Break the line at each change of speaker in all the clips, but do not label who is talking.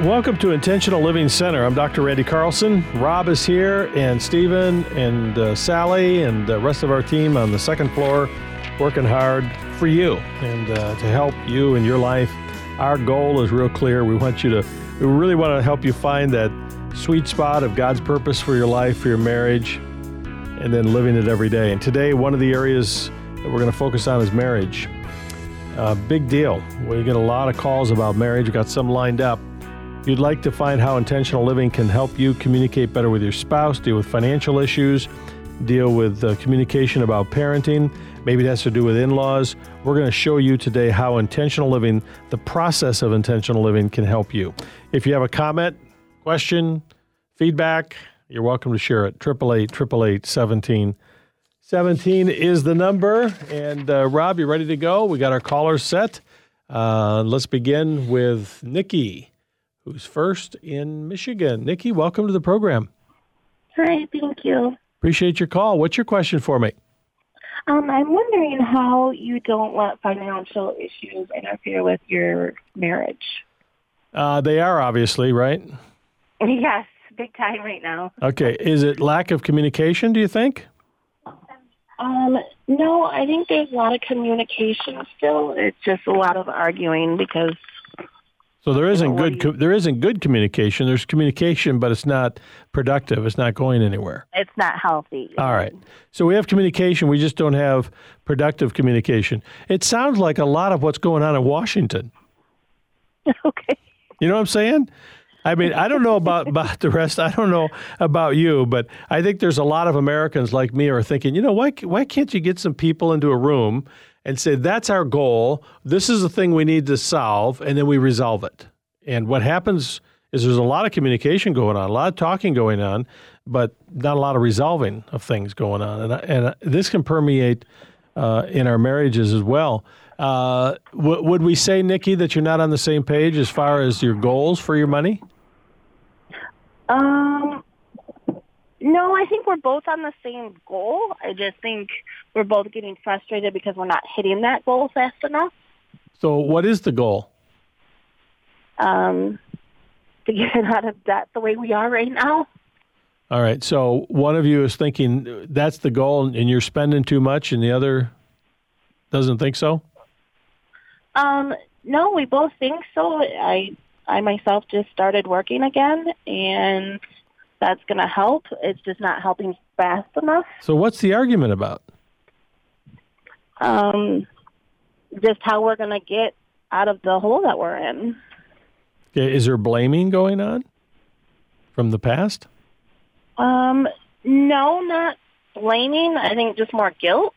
Welcome to Intentional Living Center. I'm Dr. Randy Carlson. Rob is here, and Stephen, and Sally, and the rest of our team on the second floor, working hard for you and to help you in your life. Our goal is real clear. We really want to help you find that sweet spot of God's purpose for your life, for your marriage, and then living it every day. And today, one of the areas that we're going to focus on is marriage. Big deal. We get a lot of calls about marriage. We've got some lined up. If you'd like to find how intentional living can help you communicate better with your spouse, deal with financial issues, deal with communication about parenting, maybe it has to do with in-laws, we're going to show you today how intentional living, the process of intentional living, can help you. If you have a comment, question, feedback, you're welcome to share it. 888-888-1717 is the number. And Rob, you ready to go? We got our callers set. Let's begin with Nikki, who's first in Michigan. Nikki, welcome to the program.
Hi, thank you.
Appreciate your call. What's your question for me?
I'm wondering how you don't let financial issues interfere with your marriage.
They are, obviously, right?
Yes, big time right now.
Okay. Is it lack of communication, do you think?
No, I think there's a lot of communication still. It's just a lot of arguing because...
So there isn't good communication. There's communication, but it's not productive. It's not going anywhere.
It's not healthy.
All right. So we have communication. We just don't have productive communication. It sounds like a lot of what's going on in Washington.
Okay.
You know what I'm saying? I mean, I don't know about the rest. I don't know about you, but I think there's a lot of Americans like me who are thinking, why can't you get some people into a room and say, that's our goal, this is the thing we need to solve, and then we resolve it. And what happens is there's a lot of communication going on, a lot of talking going on, but not a lot of resolving of things going on. And this can permeate in our marriages as well. Would we say, Nikki, that you're not on the same page as far as your goals for your money?
No, I think we're both on the same goal. I just think we're both getting frustrated because we're not hitting that goal fast enough.
So what is the goal?
To get out of debt the way we are right now.
All right. So one of you is thinking that's the goal and you're spending too much and the other doesn't think so?
No, we both think so. I myself just started working again, and that's going to help. It's just not helping fast enough.
So what's the argument about?
Just how we're going to get out of the hole that we're in.
Okay. Is there blaming going on from the past?
No, not blaming. I think just more guilt.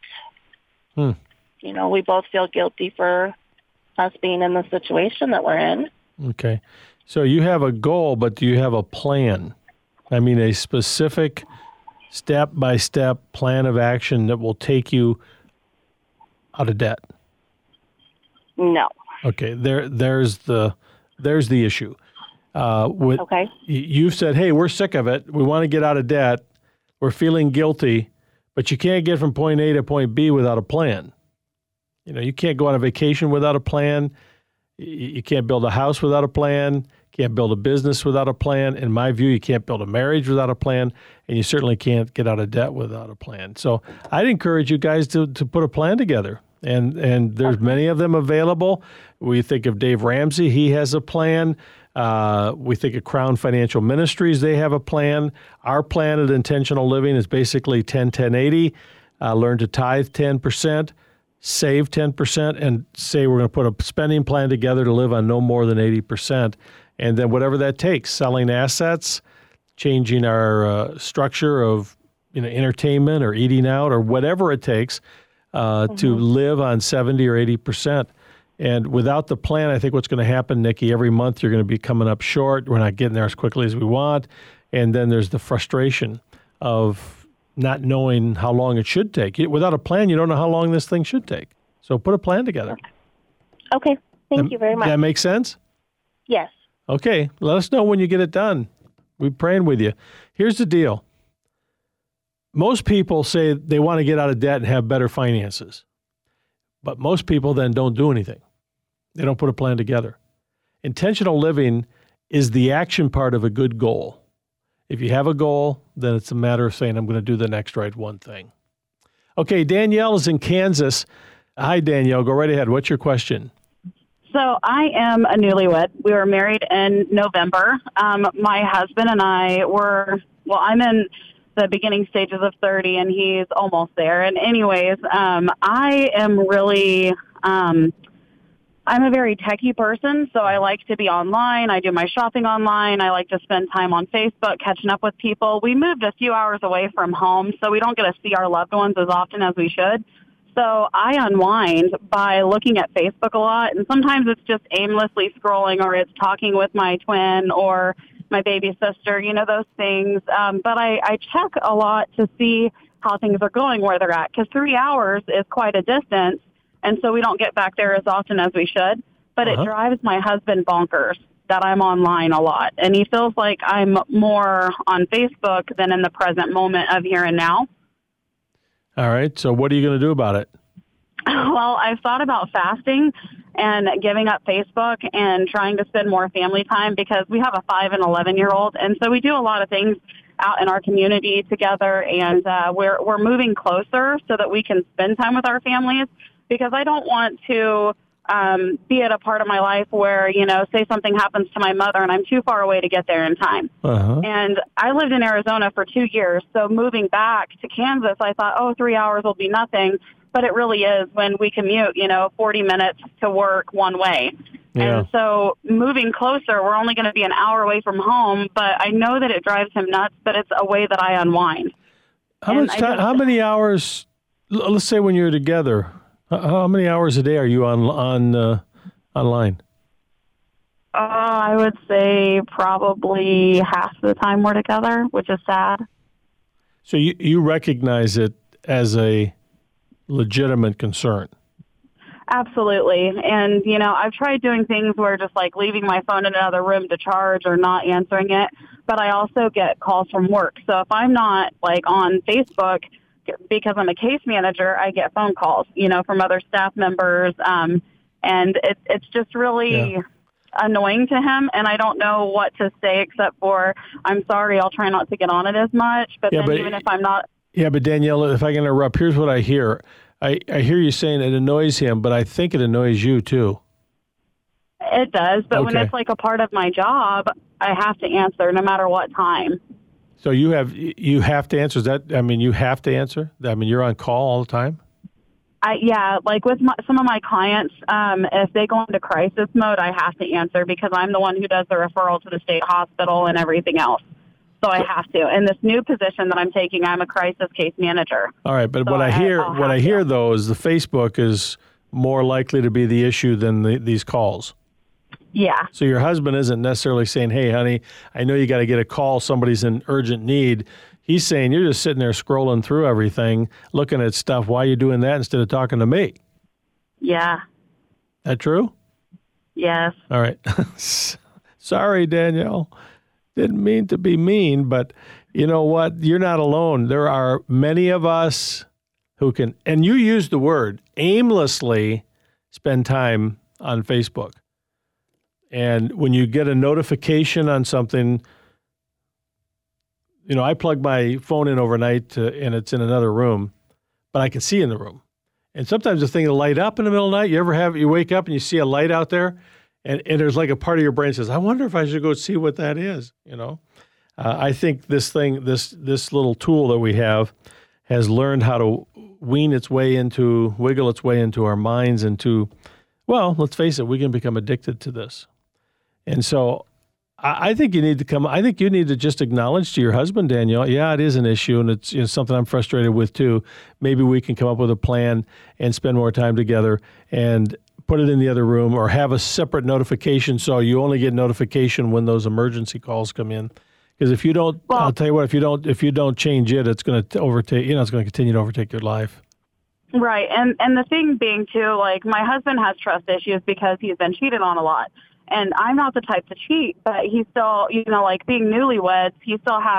We both feel guilty for us being in the situation that we're in.
Okay. So you have a goal, but do you have a plan? I mean, a specific step-by-step plan of action that will take you out of debt?
No.
Okay. There's the issue.
Okay.
You've said, hey, we're sick of it. We want to get out of debt. We're feeling guilty, but you can't get from point A to point B without a plan. You can't go on a vacation without a plan. You can't build a house without a plan. Can't build a business without a plan. In my view, you can't build a marriage without a plan, and you certainly can't get out of debt without a plan. So I'd encourage you guys to put a plan together, and there's many of them available. We think of Dave Ramsey. He has a plan. We think of Crown Financial Ministries. They have a plan. Our plan at Intentional Living is basically 10-10-80. Learn to tithe 10%. Save 10%, and say we're going to put a spending plan together to live on no more than 80%. And then whatever that takes, selling assets, changing our structure of entertainment or eating out or whatever it takes to live on 70 or 80%. And without the plan, I think what's going to happen, Nikki, every month you're going to be coming up short. We're not getting there as quickly as we want. And then there's the frustration of not knowing how long it should take. Without a plan, you don't know how long this thing should take. So put a plan together.
Okay. Thank you very much.
That makes sense?
Yes.
Okay. Let us know when you get it done. We're praying with you. Here's the deal. Most people say they want to get out of debt and have better finances. But most people then don't do anything. They don't put a plan together. Intentional living is the action part of a good goal. If you have a goal, then it's a matter of saying, I'm going to do the next right one thing. Okay, Danielle is in Kansas. Hi, Danielle. Go right ahead. What's your question?
So I am a newlywed. We were married in November. My husband and I I'm in the beginning stages of 30 and he's almost there. And anyways, I am really, I'm a very techie person, so I like to be online. I do my shopping online. I like to spend time on Facebook catching up with people. We moved a few hours away from home, so we don't get to see our loved ones as often as we should. So I unwind by looking at Facebook a lot, and sometimes it's just aimlessly scrolling, or it's talking with my twin or my baby sister, those things. But I check a lot to see how things are going, where they're at, because 3 hours is quite a distance. And so we don't get back there as often as we should. But it drives my husband bonkers that I'm online a lot. And he feels like I'm more on Facebook than in the present moment of here and now.
All right. So what are you going to do about it?
Well, I've thought about fasting and giving up Facebook and trying to spend more family time, because we have a 5 and 11-year-old. And so we do a lot of things out in our community together. And we're moving closer so that we can spend time with our families, because I don't want to be at a part of my life where, say something happens to my mother and I'm too far away to get there in time. And I lived in Arizona for 2 years. So moving back to Kansas, I thought, 3 hours will be nothing. But it really is when we commute, 40 minutes to work one way. Yeah. And so moving closer, we're only going to be an hour away from home. But I know that it drives him nuts, but it's a way that I unwind.
How many hours, let's say when you're together, how many hours a day are you online?
I would say probably half the time we're together, which is sad.
So you recognize it as a legitimate concern.
Absolutely. And, I've tried doing things where just like leaving my phone in another room to charge or not answering it. But I also get calls from work. So if I'm not like on Facebook, because I'm a case manager, I get phone calls, from other staff members. And it's just really annoying to him. And I don't know what to say except for, I'm sorry, I'll try not to get on it as much. But even if I'm not.
Yeah, but Danielle, if I can interrupt, here's what I hear. I hear you saying it annoys him, but I think it annoys you too.
It does. But when it's like a part of my job, I have to answer no matter what time.
So you have to answer. You have to answer? You're on call all the time?
Like with some of my clients, if they go into crisis mode, I have to answer because I'm the one who does the referral to the state hospital and everything else. So I have to. In this new position that I'm taking, I'm a crisis case manager. All right, but
so what I hear though is the Facebook is more likely to be the issue than these calls.
Yeah.
So your husband isn't necessarily saying, hey, honey, I know you got to get a call. Somebody's in urgent need. He's saying you're just sitting there scrolling through everything, looking at stuff. Why are you doing that instead of talking to me?
Yeah.
That true?
Yes.
All right. Sorry, Danielle. Didn't mean to be mean, but you know what? You're not alone. There are many of us who can, and you use the word, aimlessly spend time on Facebook. And when you get a notification on something, I plug my phone in overnight and it's in another room, but I can see in the room. And sometimes the thing will light up in the middle of the night. You wake up and you see a light out there, and there's like a part of your brain says, I wonder if I should go see what that is, I think this little tool that we have has learned how to wiggle its way into our minds let's face it, we can become addicted to this. And so I think you need to just acknowledge to your husband, Danielle, yeah, it is an issue, and it's something I'm frustrated with too. Maybe we can come up with a plan and spend more time together and put it in the other room, or have a separate notification so you only get notification when those emergency calls come in. Because if you don't, I'll tell you what, if you don't change it, it's going to overtake. It's going to continue to overtake your life.
Right, and the thing being too, like my husband has trust issues because he's been cheated on a lot. And I'm not the type to cheat, but he still, like being newlyweds, he still has,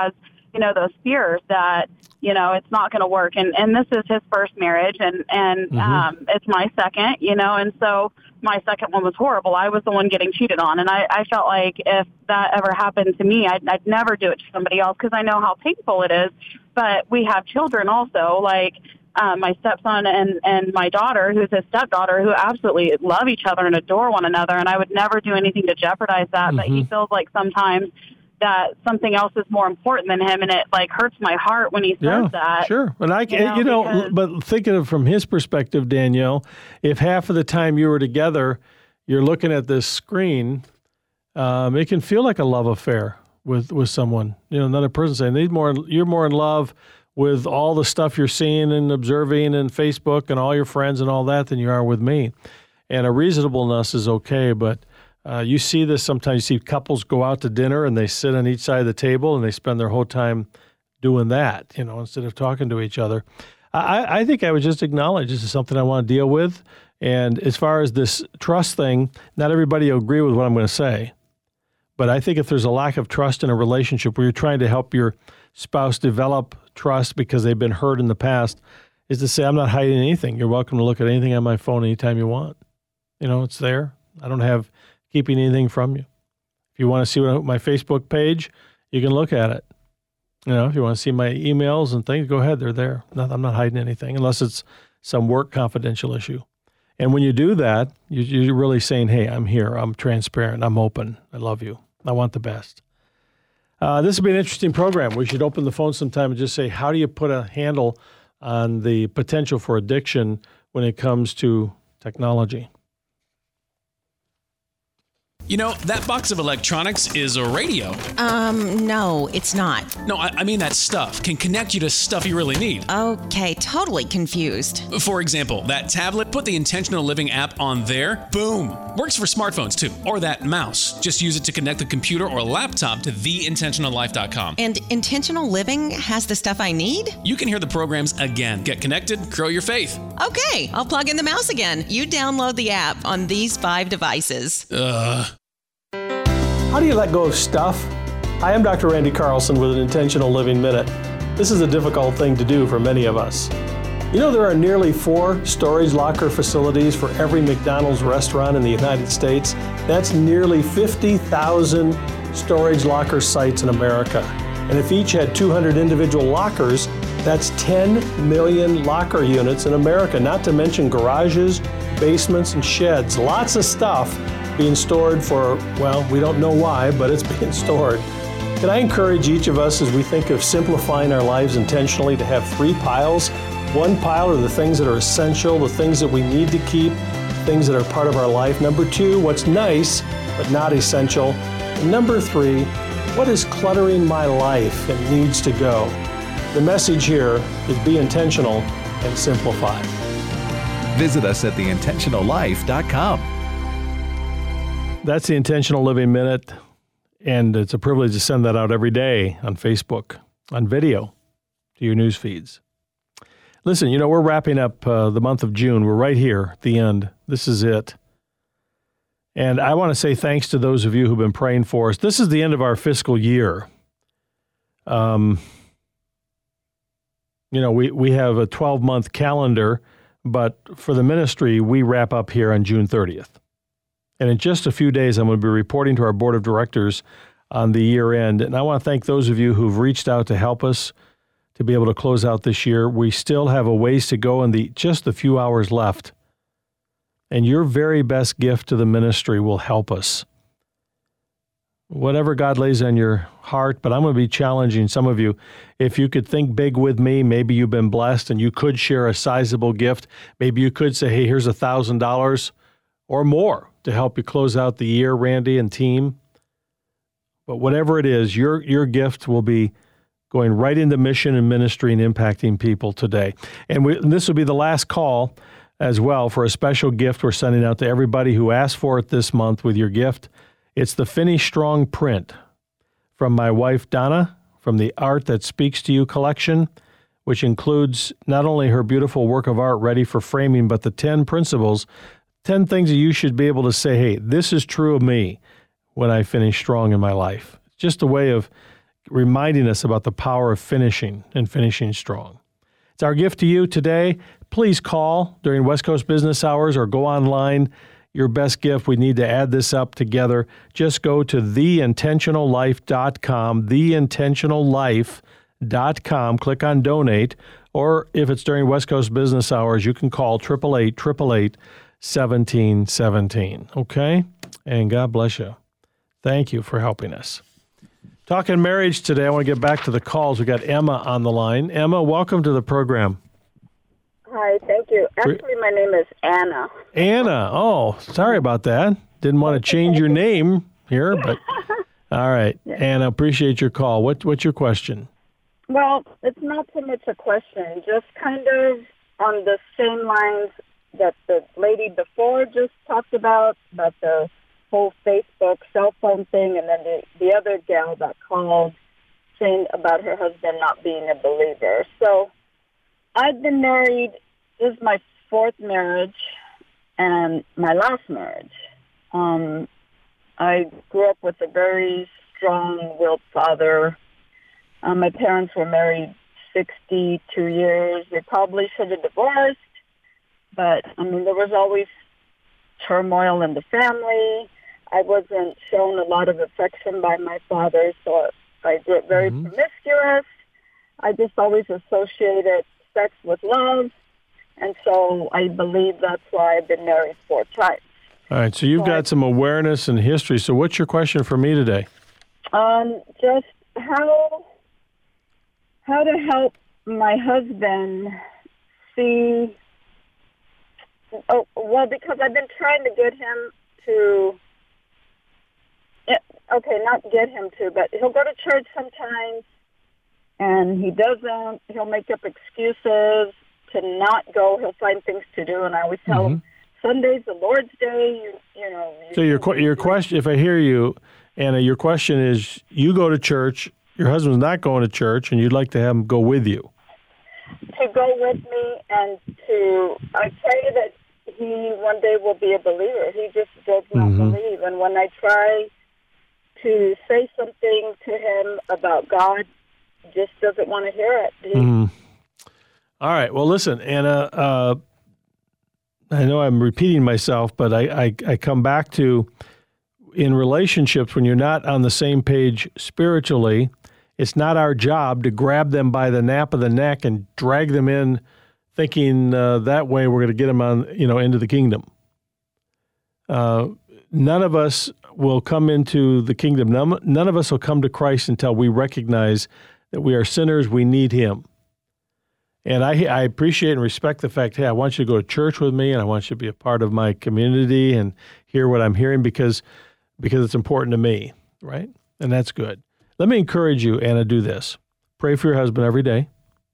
those fears that, it's not going to work. And this is his first marriage and it's my second, and so my second one was horrible. I was the one getting cheated on. And I felt like if that ever happened to me, I'd never do it to somebody else because I know how painful it is. But we have children also, like my stepson and my daughter, who's his stepdaughter, who absolutely love each other and adore one another. And I would never do anything to jeopardize that. But he feels like sometimes that something else is more important than him, and it like hurts my heart when he says that.
Sure, and but think of it from his perspective, Danielle. If half of the time you were together, you're looking at this screen, it can feel like a love affair with someone. Another person saying you're more in love with all the stuff you're seeing and observing and Facebook and all your friends and all that than you are with me. And a reasonableness is okay, but you see this sometimes. You see couples go out to dinner and they sit on each side of the table and they spend their whole time doing that, instead of talking to each other. I think I would just acknowledge this is something I want to deal with. And as far as this trust thing, not everybody will agree with what I'm going to say. But I think if there's a lack of trust in a relationship where you're trying to help your spouse develop trust because they've been hurt in the past, is to say, I'm not hiding anything. You're welcome to look at anything on my phone anytime you want. It's there. I don't have keeping anything from you. If you want to see my Facebook page, you can look at it. If you want to see my emails and things, go ahead. They're there. I'm not hiding anything unless it's some work confidential issue. And when you do that, you're really saying, hey, I'm here. I'm transparent. I'm open. I love you. I want the best. This will be an interesting program. We should open the phone sometime and just say, how do you put a handle on the potential for addiction when it comes to technology?
That box of electronics is a radio.
No, it's not.
No, I mean that stuff can connect you to stuff you really need.
Okay, totally confused.
For example, that tablet, put the Intentional Living app on there. Boom. Works for smartphones too. Or that mouse. Just use it to connect the computer or laptop to theintentionallife.com.
And Intentional Living has the stuff I need?
You can hear the programs again. Get connected, grow your faith.
Okay, I'll plug in the mouse again. You download the app on these 5 devices.
How do you let go of stuff? Hi, I'm Dr. Randy Carlson with an Intentional Living Minute. This is a difficult thing to do for many of us. There are nearly 4 storage locker facilities for every McDonald's restaurant in the United States. That's nearly 50,000 storage locker sites in America. And if each had 200 individual lockers, that's 10 million locker units in America, not to mention garages, basements, and sheds. Lots of stuff being stored for, we don't know why, but it's being stored. Can I encourage each of us as we think of simplifying our lives intentionally to have 3 piles? 1 pile are the things that are essential, the things that we need to keep, things that are part of our life. Number 2, what's nice but not essential. And number 3, what is cluttering my life and needs to go? The message here is be intentional and simplify.
Visit us at theintentionallife.com.
That's the Intentional Living Minute, and it's a privilege to send that out every day on Facebook, on video, to your news feeds. Listen, we're wrapping up the month of June. We're right here at the end. This is it. And I want to say thanks to those of you who've been praying for us. This is the end of our fiscal year. We have a 12-month calendar, but for the ministry, we wrap up here on June 30th. And in just a few days, I'm going to be reporting to our board of directors on the year end. And I want to thank those of you who've reached out to help us to be able to close out this year. We still have a ways to go and just a few hours left. And your very best gift to the ministry will help us. Whatever God lays on your heart, but I'm going to be challenging some of you. If you could think big with me, maybe you've been blessed and you could share a sizable gift. Maybe you could say, hey, here's $1,000 or more to help you close out the year, Randy and team. But whatever it is, your gift will be going right into mission and ministry and impacting people today. And this will be the last call as well for a special gift we're sending out to everybody who asked for it this month with your gift. It's the Finish Strong print from my wife, Donna, from the Art That Speaks to You collection, which includes not only her beautiful work of art ready for framing, but the 10 principles, 10 things that you should be able to say, hey, this is true of me when I finish strong in my life. It's just a way of reminding us about the power of finishing and finishing strong. It's our gift to you today. Please call during West Coast business hours or go online. Your best gift. We need to add this up together. Just go to theintentionallife.com, theintentionallife.com. Click on donate. Or if it's during West Coast business hours, you can call 888-888-1717. Okay? And God bless you. Thank you for helping us. Talking marriage today, I want to get back to the calls. We got Emma on the line. Emma, welcome to the program.
Hi, thank you. Actually, my name is Anna.
Anna. Oh, sorry about that. Didn't want to change your name here, but all right.
Yeah.
Anna, appreciate your call. What's your question?
Well, it's not so much a question, just kind of on the same lines that the lady before just talked about the whole Facebook cell phone thing, and then the other gal that called saying about her husband not being a believer. So I've been married, this is my fourth marriage and my last marriage. I grew up with a very strong-willed father. My parents were married 62 years. They probably should have divorced, but, there was always turmoil in the family. I wasn't shown a lot of affection by my father, so I grew up very promiscuous. I just always associated sex with love, and so I believe that's why I've been married 4 times.
All right, so you've got some awareness and history. So what's your question for me today?
Just how to help my husband see. Oh, well, because I've been trying to get him to. Okay, not get him to, but he'll go to church sometimes, and he doesn't. He'll make up excuses to not go. He'll find things to do, and I always tell him, Sunday's the Lord's Day. You know.
So your question, if I hear you, Anna, your question is: you go to church, your husband's not going to church, and you'd like to have him go with you.
To go with me, and I pray that he one day will be a believer. He just does not believe, and when I try to say something to him about God, just doesn't want to hear it.
All right. Well, listen, Anna, I know I'm repeating myself, but I come back to, in relationships, when you're not on the same page spiritually, it's not our job to grab them by the nape of the neck and drag them in thinking that way we're going to get them on, into the kingdom. None of us will come into the kingdom. None of us will come to Christ until we recognize that we are sinners. We need him. And I appreciate and respect the fact, hey, I want you to go to church with me, and I want you to be a part of my community and hear what I'm hearing because it's important to me, right? And that's good. Let me encourage you, Anna, do this. Pray for your husband every day.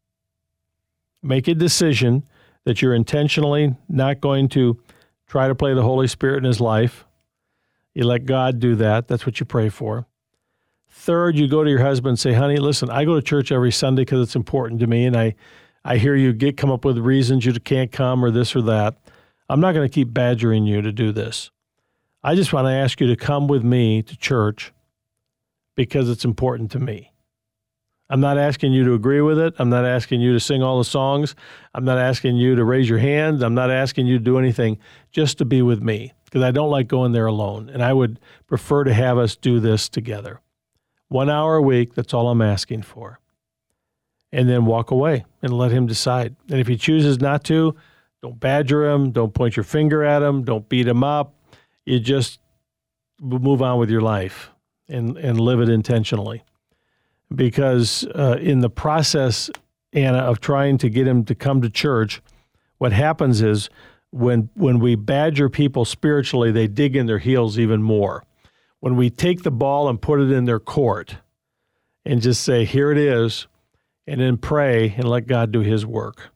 Make a decision that you're intentionally not going to try to play the Holy Spirit in his life. You let God do that. That's what you pray for. Third, you go to your husband and say, honey, listen, I go to church every Sunday because it's important to me, and I hear you come up with reasons you can't come or this or that. I'm not going to keep badgering you to do this. I just want to ask you to come with me to church because it's important to me. I'm not asking you to agree with it. I'm not asking you to sing all the songs. I'm not asking you to raise your hand. I'm not asking you to do anything, just to be with me, because I don't like going there alone. And I would prefer to have us do this together. 1 hour a week, that's all I'm asking for. And then walk away and let him decide. And if he chooses not to, don't badger him. Don't point your finger at him. Don't beat him up. You just move on with your life and live it intentionally. Because in the process, Anna, of trying to get him to come to church, what happens is when we badger people spiritually, they dig in their heels even more. When we take the ball and put it in their court and just say, here it is, and then pray and let God do his work.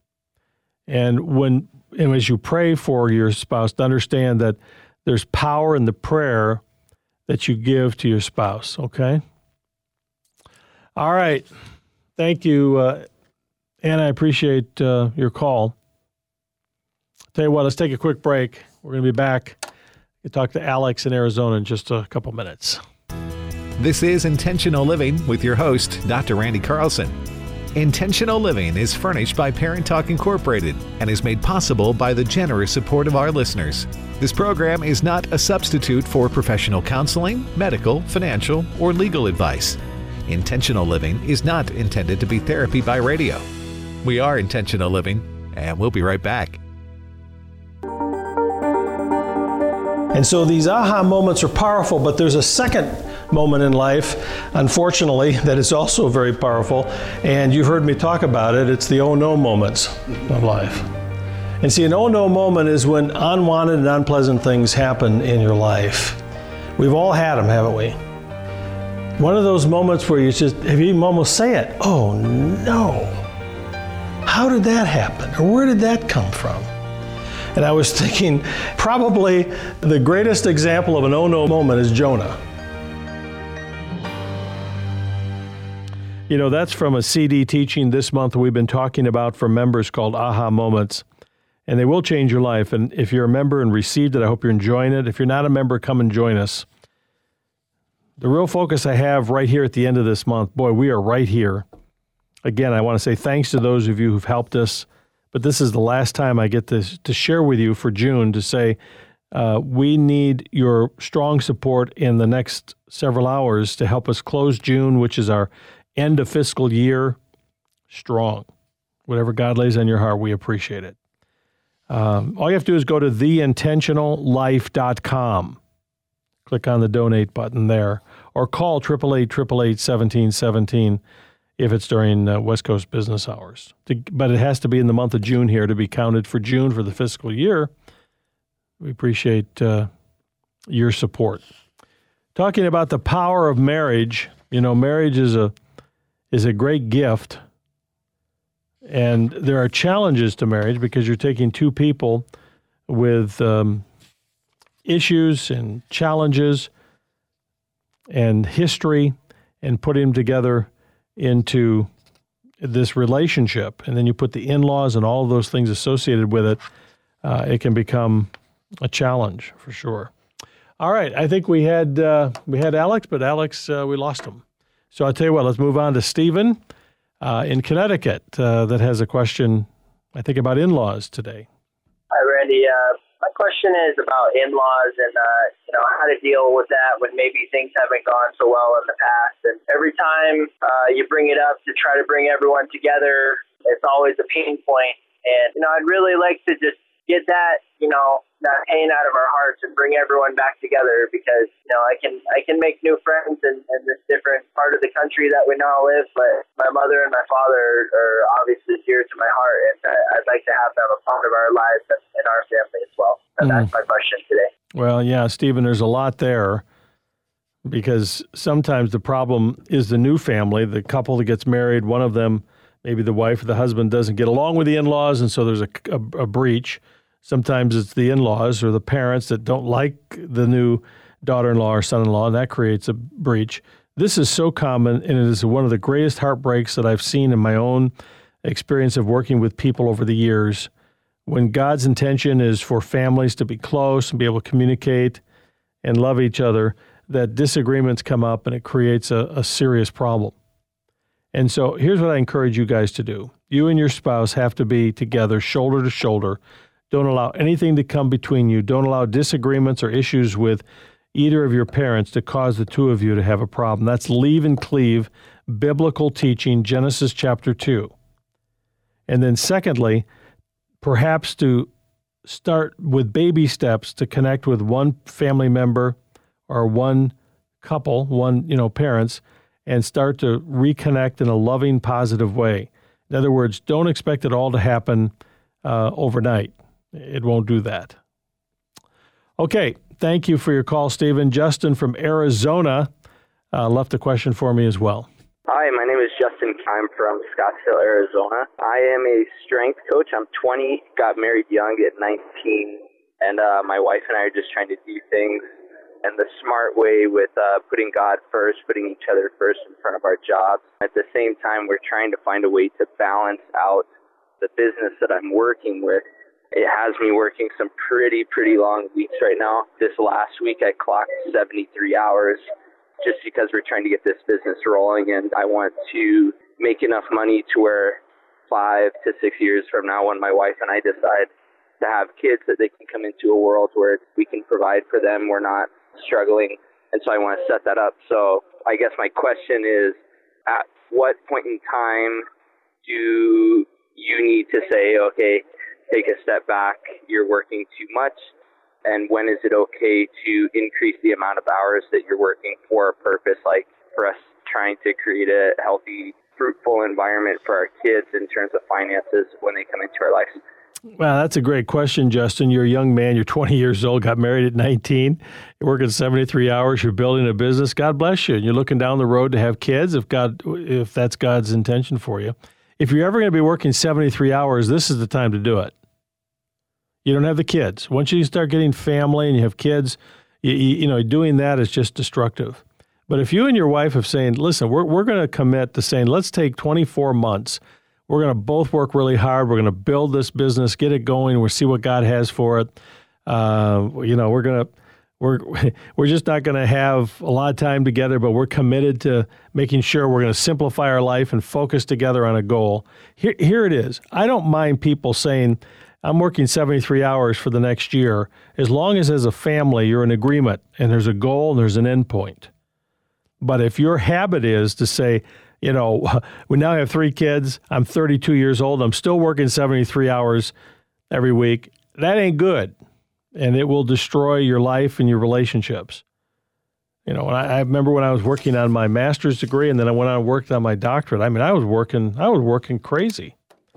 And as you pray for your spouse, to understand that there's power in the prayer that you give to your spouse, okay? All right. Thank you, Anna. I appreciate your call. Tell you what, let's take a quick break. We're going to be back. We'll talk to Alex in Arizona in just a couple minutes.
This is Intentional Living with your host, Dr. Randy Carlson. Intentional Living is furnished by Parent Talk Incorporated and is made possible by the generous support of our listeners. This program is not a substitute for professional counseling, medical, financial, or legal advice. Intentional Living is not intended to be therapy by radio. We are Intentional Living, and we'll be right back.
And so these aha moments are powerful, but there's a second moment in life, unfortunately, that is also very powerful. And you've heard me talk about it. It's the oh no moments of life. And see, an oh no moment is when unwanted and unpleasant things happen in your life. We've all had them, haven't we? One of those moments where you almost say it, oh no, how did that happen? Or where did that come from? And I was thinking, probably the greatest example of an oh no moment is Jonah. You know, that's from a CD teaching this month we've been talking about for members called Aha Moments. And they will change your life. And if you're a member and received it, I hope you're enjoying it. If you're not a member, come and join us. The real focus I have right here at the end of this month, boy, we are right here. Again, I want to say thanks to those of you who've helped us. But this is the last time I get to share with you for June to say we need your strong support in the next several hours to help us close June, which is our end of fiscal year, strong. Whatever God lays on your heart, we appreciate it. All you have to do is go to theintentionallife.com. Click on the donate button there, or call 888-888-1717 if it's during West Coast business hours. But it has to be in the month of June here to be counted for June for the fiscal year. We appreciate your support. Talking about the power of marriage, you know, marriage is a great gift. And there are challenges to marriage because you're taking two people with issues and challenges and history and putting them together into this relationship. And then you put the in-laws and all of those things associated with it. It can become a challenge for sure. All right. I think we had Alex, but Alex, we lost him. So I'll tell you what, let's move on to Stephen in Connecticut that has a question, I think, about in-laws today.
Hi, Randy. My question is about in-laws and, how to deal with that when maybe things haven't gone so well in the past. And every time you bring it up to try to bring everyone together, it's always a pain point. And, I'd really like to just get that, that pain out of our hearts and bring everyone back together because, I can make new friends in this different part of the country that we now live, but my mother and my father are obviously dear to my heart, and I'd like to have them a part of our lives and our family as well. And that's my question today.
Well, yeah, Stephen, there's a lot there because sometimes the problem is the new family, the couple that gets married, one of them, maybe the wife or the husband doesn't get along with the in-laws, and so there's a breach. Sometimes it's the in-laws or the parents that don't like the new daughter-in-law or son-in-law, and that creates a breach. This is so common, and it is one of the greatest heartbreaks that I've seen in my own experience of working with people over the years. When God's intention is for families to be close and be able to communicate and love each other, that disagreements come up and it creates a serious problem. And so here's what I encourage you guys to do. You and your spouse have to be together, shoulder to shoulder. Don't allow anything to come between you. Don't allow disagreements or issues with either of your parents to cause the two of you to have a problem. That's leave and cleave, biblical teaching, Genesis chapter 2. And then secondly, perhaps to start with baby steps to connect with one family member or one couple, parents, and start to reconnect in a loving, positive way. In other words, don't expect it all to happen overnight. It won't do that. Okay, thank you for your call, Stephen. Justin from Arizona left a question for me as well.
Hi, my name is Justin. I'm from Scottsdale, Arizona. I am a strength coach. I'm 20, got married young at 19, and my wife and I are just trying to do things in the smart way with putting God first, putting each other first in front of our jobs. At the same time, we're trying to find a way to balance out the business that I'm working with. It has me working some pretty long weeks right now. This last week, I clocked 73 hours, just because we're trying to get this business rolling, and I want to make enough money to where 5 to 6 years from now, when my wife and I decide to have kids, that they can come into a world where we can provide for them. We're not struggling. And so I want to set that up. So I guess my question is, at what point in time do you need to say, okay, take a step back, you're working too much? And when is it okay to increase the amount of hours that you're working for a purpose, like for us trying to create a healthy, fruitful environment for our kids in terms of finances when they come into our lives?
Well, that's a great question, Justin. You're a young man. You're 20 years old, got married at 19. You're working 73 hours. You're building a business. God bless you. And you're looking down the road to have kids if that's God's intention for you. If you're ever going to be working 73 hours, this is the time to do it. You don't have the kids. Once you start getting family and you have kids, you know, doing that is just destructive. But if you and your wife have saying, listen, we're going to commit to saying, let's take 24 months. We're going to both work really hard. We're going to build this business, get it going. We'll see what God has for it. You know, we're just not going to have a lot of time together, but we're committed to making sure we're going to simplify our life and focus together on a goal. Here it is. I don't mind people saying, I'm working 73 hours for the next year, as long as as a family you're in agreement and there's a goal and there's an end point. But if your habit is to say, you know, we now have 3 kids, I'm 32 years old, I'm still working 73 hours every week, that ain't good. And it will destroy your life and your relationships. You know, I remember when I was working on my master's degree and then I went on and worked on my doctorate. I mean, I was working crazy.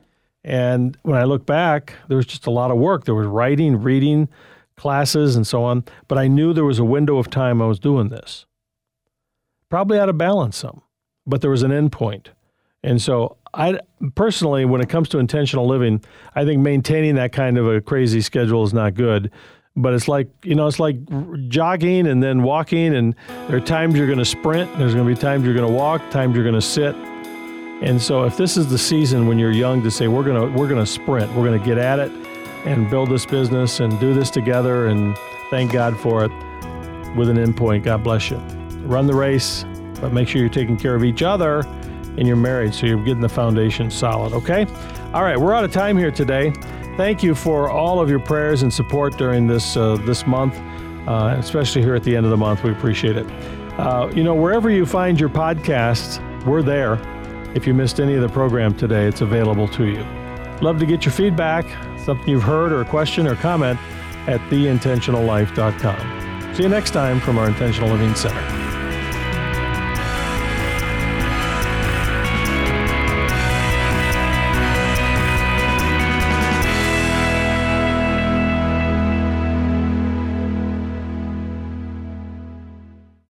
And when I look back, there was just a lot of work. There was writing, reading, classes, and so on. But I knew there was a window of time I was doing this. Probably out of balance some, but there was an end point. And so I personally, when it comes to intentional living, I think maintaining that kind of a crazy schedule is not good. But it's like, you know, it's like jogging and then walking. And there are times you're going to sprint. There's going to be times you're going to walk, times you're going to sit. And so if this is the season when you're young to say, we're going to sprint, we're going to get at it and build this business and do this together and thank God for it with an end point. God bless you. Run the race, but make sure you're taking care of each other and you're married, so you're getting the foundation solid, okay? All right, we're out of time here today. Thank you for all of your prayers and support during this month, especially here at the end of the month. We appreciate it. You know, wherever you find your podcasts, we're there. If you missed any of the program today, it's available to you. Love to get your feedback, something you've heard or a question or comment at theintentionallife.com. See you next time from our Intentional Living Center.